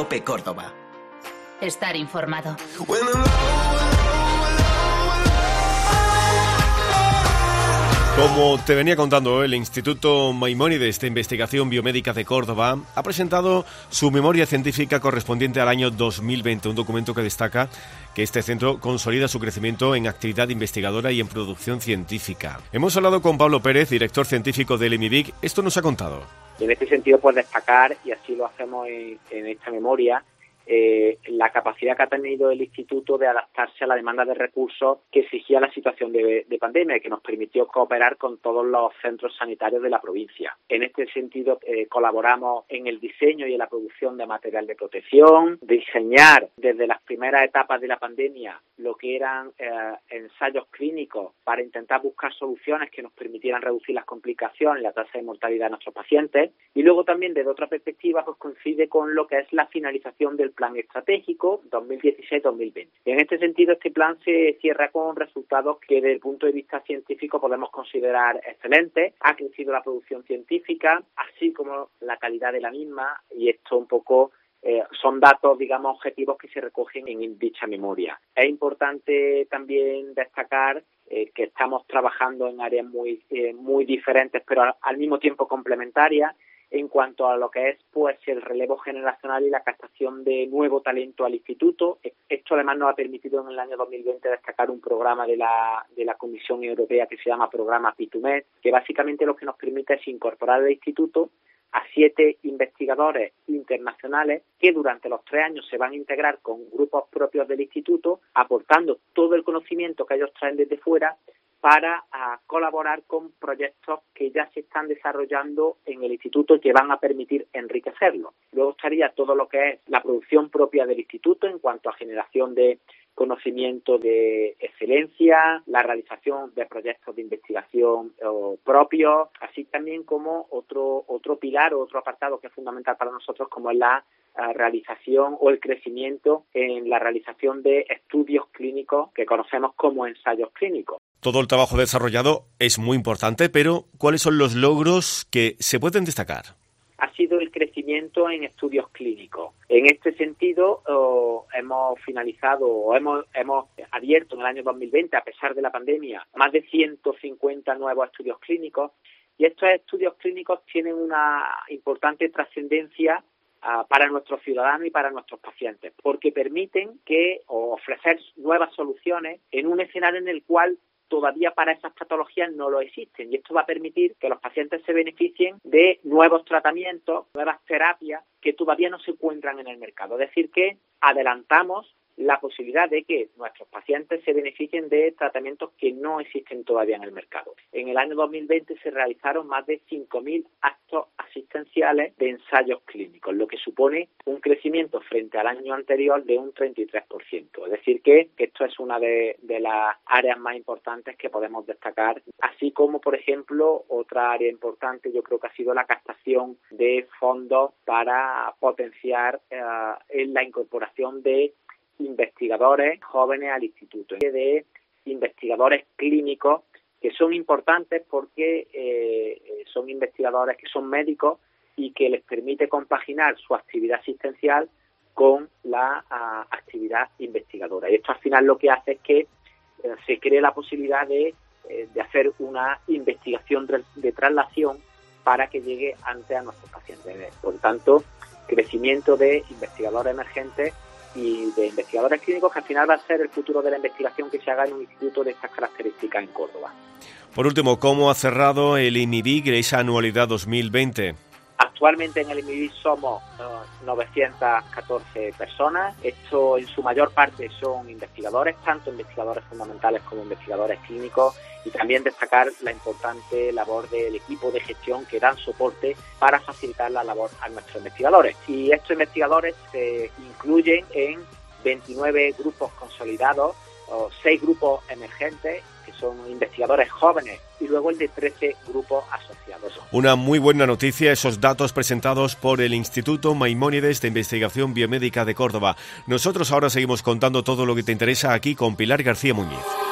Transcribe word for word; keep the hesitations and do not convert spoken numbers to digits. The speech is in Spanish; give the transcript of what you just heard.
COPE Córdoba. Estar informado. Como te venía contando, el Instituto Maimónides de Investigación Biomédica de Córdoba ha presentado su memoria científica correspondiente al año dos mil veinte, un documento que destaca que este centro consolida su crecimiento en actividad investigadora y en producción científica. Hemos hablado con Pablo Pérez, director científico del EMIBIC. Esto nos ha contado. En este sentido, pues destacar, y así lo hacemos en, en esta memoria, Eh, la capacidad que ha tenido el Instituto de adaptarse a la demanda de recursos que exigía la situación de, de pandemia y que nos permitió cooperar con todos los centros sanitarios de la provincia. En este sentido, eh, colaboramos en el diseño y en la producción de material de protección, diseñar desde las primeras etapas de la pandemia lo que eran eh, ensayos clínicos para intentar buscar soluciones que nos permitieran reducir las complicaciones y la tasa de mortalidad de nuestros pacientes. Y luego también, desde otra perspectiva, pues coincide con lo que es la finalización del plan estratégico dos mil dieciséis dos mil veinte. En este sentido, este plan se cierra con resultados que desde el punto de vista científico podemos considerar excelentes. Ha crecido la producción científica, así como la calidad de la misma, y esto un poco eh, son datos, digamos, objetivos que se recogen en dicha memoria. Es importante también destacar eh, que estamos trabajando en áreas muy, eh, muy diferentes, pero al, al mismo tiempo complementarias, en cuanto a lo que es pues el relevo generacional y la captación de nuevo talento al instituto. Esto además nos ha permitido en el año dos mil veinte destacar un programa de la de la Comisión Europea que se llama Programa PITUMED, que básicamente lo que nos permite es incorporar al instituto a siete investigadores internacionales que durante los tres años se van a integrar con grupos propios del instituto, aportando todo el conocimiento que ellos traen desde fuera para a, colaborar con proyectos que ya se están desarrollando en el instituto y que van a permitir enriquecerlo. Luego estaría todo lo que es la producción propia del instituto en cuanto a generación de conocimiento de excelencia, la realización de proyectos de investigación eh, propios, así también como otro otro pilar o otro apartado que es fundamental para nosotros, como es la uh, realización o el crecimiento en la realización de estudios clínicos que conocemos como ensayos clínicos. Todo el trabajo desarrollado es muy importante, pero ¿cuáles son los logros que se pueden destacar? Ha sido el crecimiento en estudios clínicos. En este sentido, oh, hemos finalizado o hemos, hemos abierto en el año dos mil veinte, a pesar de la pandemia, más de ciento cincuenta nuevos estudios clínicos, y estos estudios clínicos tienen una importante trascendencia uh, para nuestros ciudadanos y para nuestros pacientes, porque permiten que o ofrecer nuevas soluciones en un escenario en el cual todavía para esas patologías no lo existen, y esto va a permitir que los pacientes se beneficien de nuevos tratamientos, nuevas terapias que todavía no se encuentran en el mercado. Es decir, que adelantamos la posibilidad de que nuestros pacientes se beneficien de tratamientos que no existen todavía en el mercado. En el año dos mil veinte se realizaron más de cinco mil actos asistenciales de ensayos clínicos, lo que supone un crecimiento frente al año anterior de un treinta y tres por ciento. Es decir, que, que esto es una de, de las áreas más importantes que podemos destacar, así como, por ejemplo, otra área importante yo creo que ha sido la captación de fondos para potenciar eh, en la incorporación de investigadores jóvenes al instituto, de investigadores clínicos que son importantes porque eh, son investigadores que son médicos y que les permite compaginar su actividad asistencial con la a, actividad investigadora. Y esto al final lo que hace es que eh, se cree la posibilidad de, eh, de hacer una investigación de, de traslación para que llegue antes a nuestros pacientes. Por tanto, crecimiento de investigadores emergentes y de investigadores clínicos, que al final va a ser el futuro de la investigación que se haga en un instituto de estas características en Córdoba. Por último, ¿cómo ha cerrado el EMIBIC esa anualidad dos mil veinte? Actualmente en el EMIBIC somos uh, novecientas catorce personas. Esto en su mayor parte son investigadores, tanto investigadores fundamentales como investigadores clínicos, y también destacar la importante labor del equipo de gestión que dan soporte para facilitar la labor a nuestros investigadores. Y estos investigadores se incluyen en veintinueve grupos consolidados, o seis grupos emergentes, que son investigadores jóvenes, y luego el de trece grupos asociados. Una muy buena noticia, esos datos presentados por el Instituto Maimónides de Investigación Biomédica de Córdoba. Nosotros ahora seguimos contando todo lo que te interesa aquí con Pilar García Muñiz.